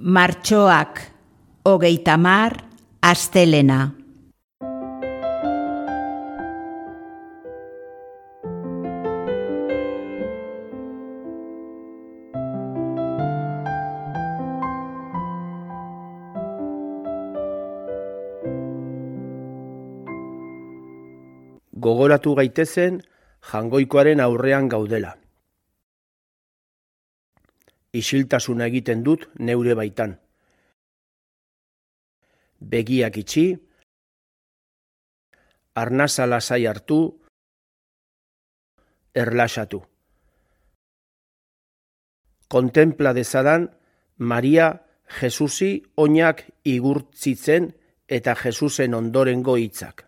Martxoak 30 astelena. Gogoratu gaitezen Jangoikoaren aurrean gaudela. Isiltasuna egiten dut neure baitan. Begiak itxi, arnasa lasai hartu, erlaxatu. Kontempla dezadan Maria Jesusi oinak igurtzitzen eta Jesusen ondorengo hitzak.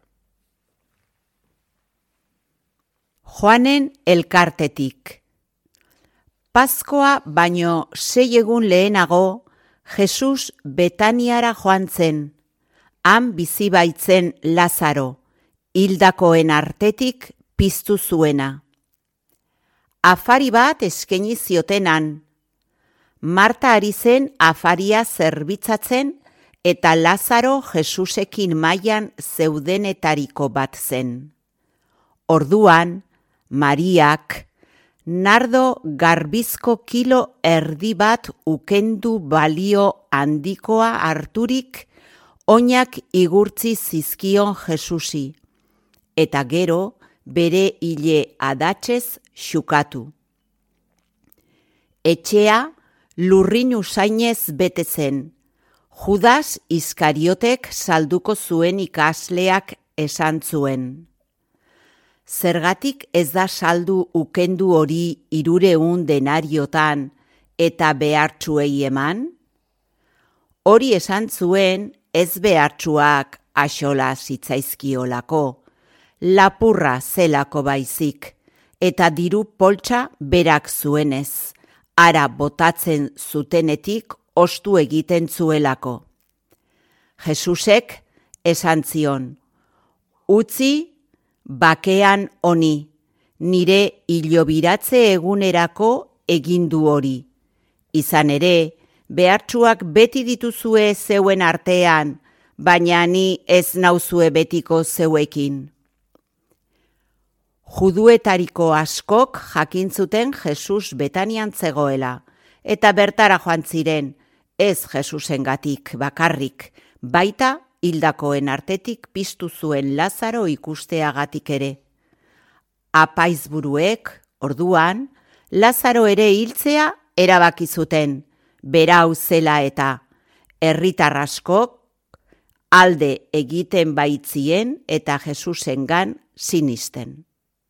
Joanen elkartetik. Paskoa baino 6 egun lehenago, Jesus Betaniara joan zen, han bizi baitzen Lazaro, hildakoen artetik piztu zuena. Afari bat eskaini ziotenan. Marta ari zen afaria zerbitzatzen eta Lazaro Jesusekin mailan zeudenetariko bat zen. Orduan, Mariak nardo garbizko kilo erdi bat ukendu balio handikoa harturik oinak igurtzi zizkion Jesusi, eta gero bere hile adatsez xukatu. Etxea lurrin usainez bete zen, Judas Iskariotek salduko zuen ikasleak esan zuen. Zergatik ez da saldu ukendu hori 300 denariotan eta behartsuei eman? Hori esan zuen ez behartsuak axola zitzaizkiolako, lapurra zelako baizik, eta diru poltsa berak zuenez, ara botatzen zutenetik ostu egiten zuelako. Jesusek esan zion, utzi bakean honi, nire hilobiratze egunerako egindu hori. Izan ere, behartsuak beti dituzue zeuen artean, baina ni ez nauzue betiko zeuekin. Juduetariko askok jakin zuten Jesus Betanian zegoela, eta bertara joan ziren, ez Jesusengatik bakarrik, baita hildakoen artetik piztu zuen Lazaro ikusteagatik ere. Apaizburuek, orduan, Lazaro ere hiltzea erabaki zuten, berau zela eta herritar askok alde egiten baitzien eta Jesusengan sinisten.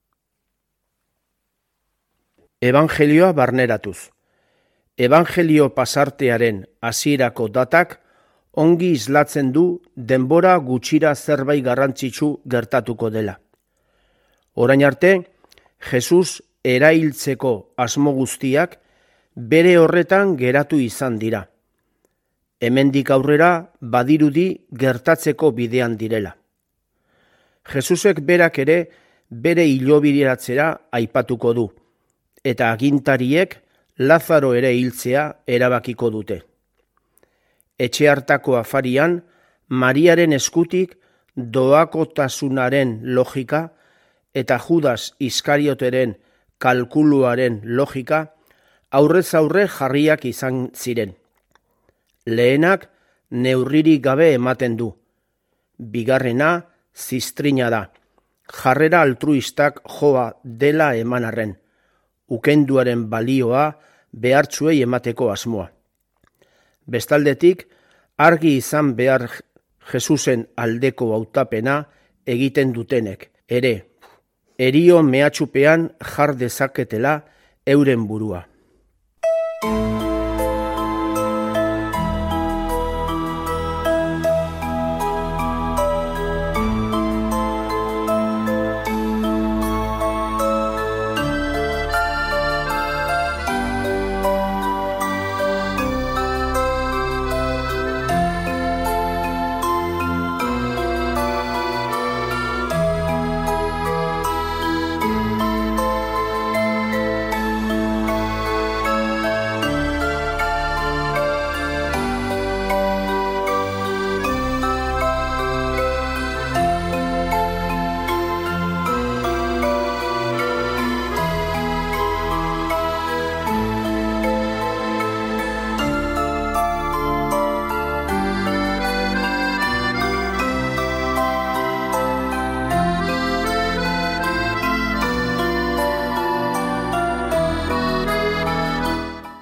Evangelioa barneratuz. Evangelio pasartearen hasierako datak ongi islatzen du denbora gutxira zerbait garrantzitsu gertatuko dela. Orain arte, Jesus erailtzeko asmo guztiak bere horretan geratu izan dira. Hemendik aurrera badirudi gertatzeko bidean direla. Jesusek berak ere bere hilobiratzera aipatuko du, eta agintariek Lazaro ere hiltzea erabakiko dute. Etxe hartako afarian, Mariaren eskutik doakotasunaren logika eta Judas Iskarioteren kalkuluaren logika aurrez aurre jarriak izan ziren. Lehenak neurririk gabe ematen du. Bigarrena ziztrina da, jarrera altruistak joa dela eman arren, ukenduaren balioa behartsuei emateko asmoa. Bestaldetik, argi izan behar Jesusen aldeko hautapena egiten dutenek, ere, erio mehatxupean jar dezaketela euren burua.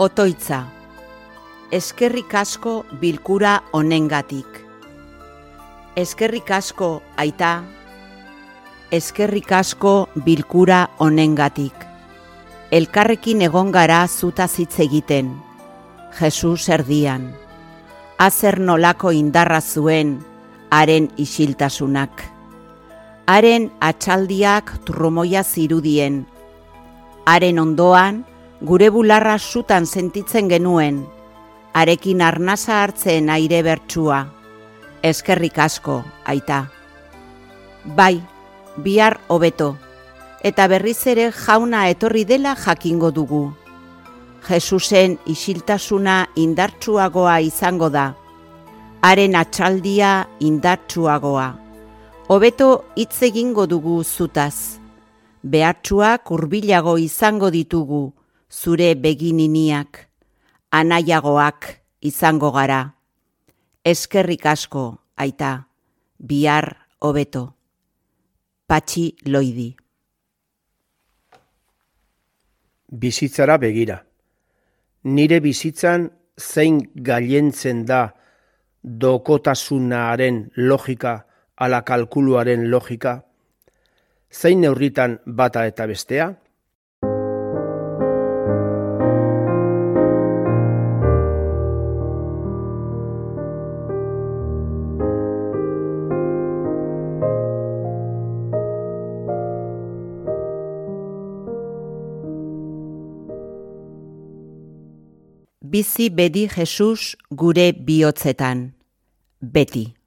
Otoitza. Eskerrik asko bilkura honengatik. Eskerrik asko, aita. Eskerrik asko bilkura honengatik. Elkarrekin egon gara zutaz hitz egiten. Jesus erdian. Azer nolako indarra zuen haren isiltasunak. Haren atxaldiak trumoia zirudien. Haren ondoan gure bularra sutan sentitzen genuen. Harekin arnasa hartzen aire bertsua. Eskerrik asko, aita. Bai, bihar hobeto, eta berriz ere jauna etorri dela jakingo dugu. Jesusen isiltasuna indartsuagoa izango da. Haren atxaldia indartsuagoa. Hobeto hitz egingo dugu zutaz. Behartsuak hurbilago izango ditugu, zure begininiak. Anaiagoak izango gara. Eskerrik asko, aita, bihar hobeto. Patxi Loidi. Bizitzara begira. Nire bizitzan zein gailentzen da dokotasunaren logika ala kalkuluaren logika? Zein neurritan bata eta bestea? Bizi bedi Jesus gure bihotzetan, beti.